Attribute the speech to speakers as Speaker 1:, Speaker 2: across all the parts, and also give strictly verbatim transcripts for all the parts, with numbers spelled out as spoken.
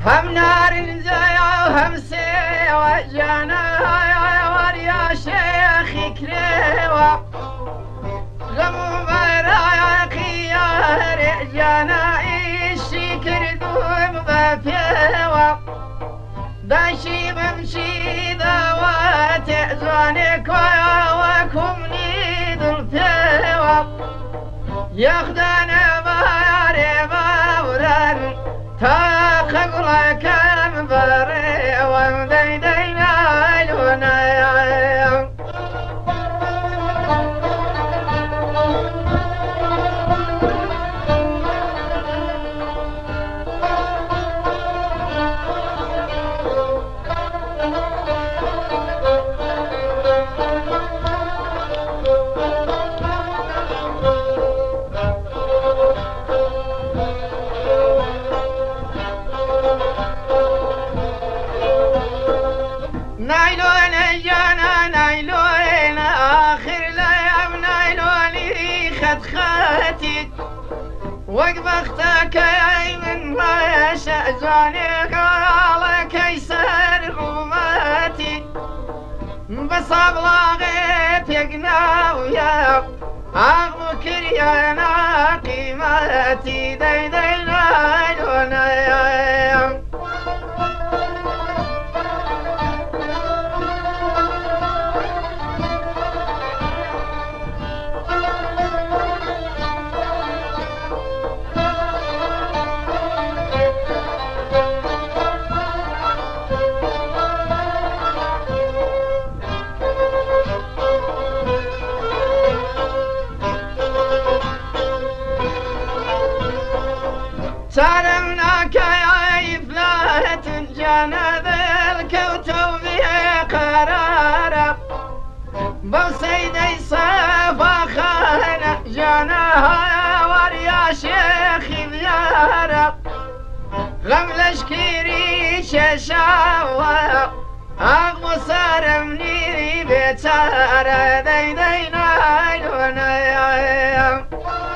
Speaker 1: هم نار زيا وهم سيوا جانا وريا شيخي كريوا غمو برايقي يا رجانا إيشي كردوم بفيوا داشي بمشي ذوات زوانك وكم نيد الفيوا ياخدنا باري باوران تا خبرك مباري ومديدينا لنا نايلون جانا نايلون آخر ليام نايلوني خد خاتي وقف اختك يا من ما يشاء زانك على كيسر غماتي بس ابلاغي بيقنا ويا اغمك ريانا قيماتي دي دي نايلون يا سلمناك يا إفلات جانا ذا الكوتب قرارا بوسيدي صفا خانا جانا وريا شيخي ذيارا غملش كيري ششاوا أغمو سارمني بيتارا دي دي نايلونا يا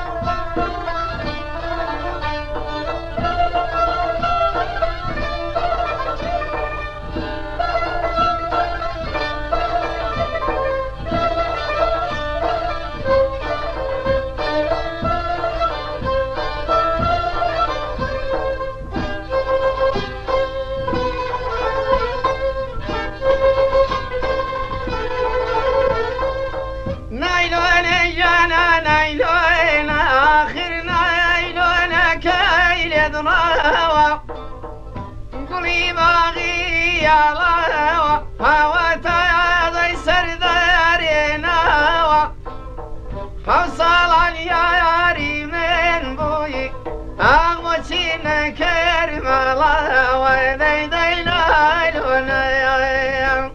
Speaker 1: نايلون جانا نايلون آخر نايلون كايل ضراوة قولي باغي يا لاوة هاوتا يا ضي سرداري ناوة حوصل يا ياري من بوي أغمتين كرمة لاوة دي دي نايلون يا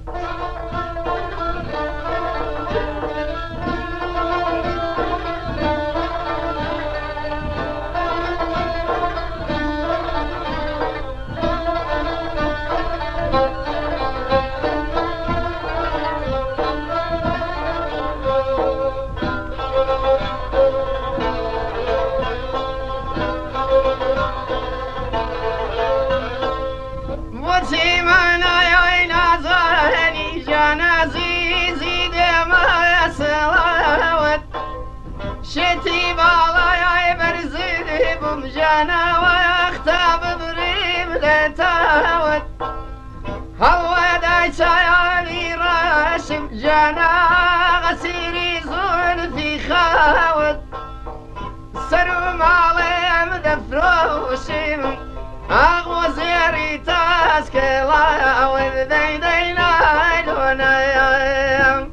Speaker 1: وسيمنا يا نازاني جنازي زيد ما سلاوت شتي بالا يا برزيد بمجانا واختاب بريم لتاوت هو داي شايالي راشم جانا غسيري زول في خاوت سرو مالي مدفروشم أغوى زيري تاسكلا وذي دي نايلونا يا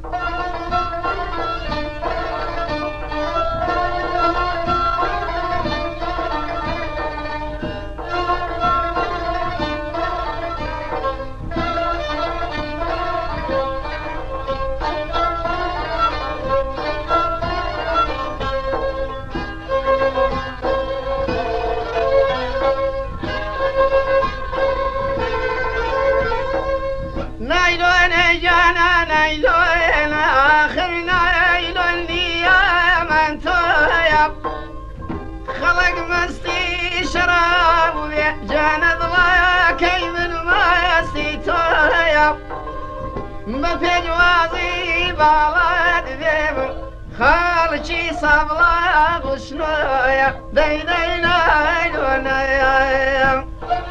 Speaker 1: نايلون جانا نايلون آخر نايلون يا من تويب خلق مستي شراب جانا ضلاك بپیوازی بالد بیم خالچی صبلا غشنویا دی دی نای دونایم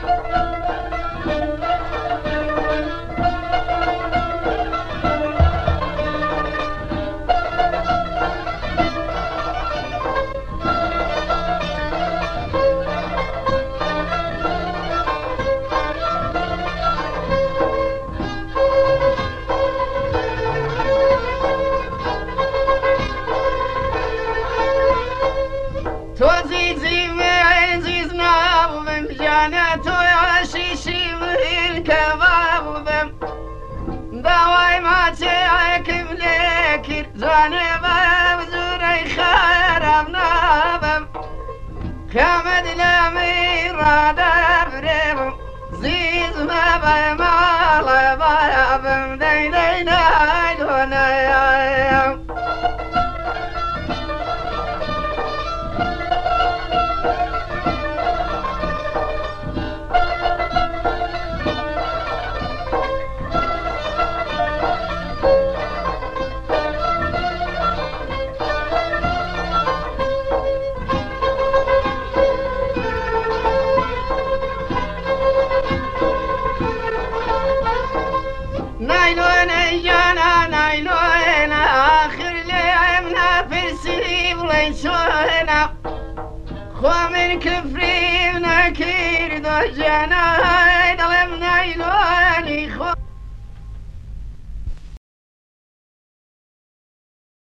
Speaker 1: تو زیزی و عزیز نابم جانه تو عشیشی و این کبابم دوای ما چه عکم لکر زانه ببزوری خرم نابم خمد لمی را دبرم زیز ما بمال بابم دی دی نای دونایم نايلون ايانا نايلون اخر لعبنا في السليب ليسونا خو من كفري ونكير دو جانا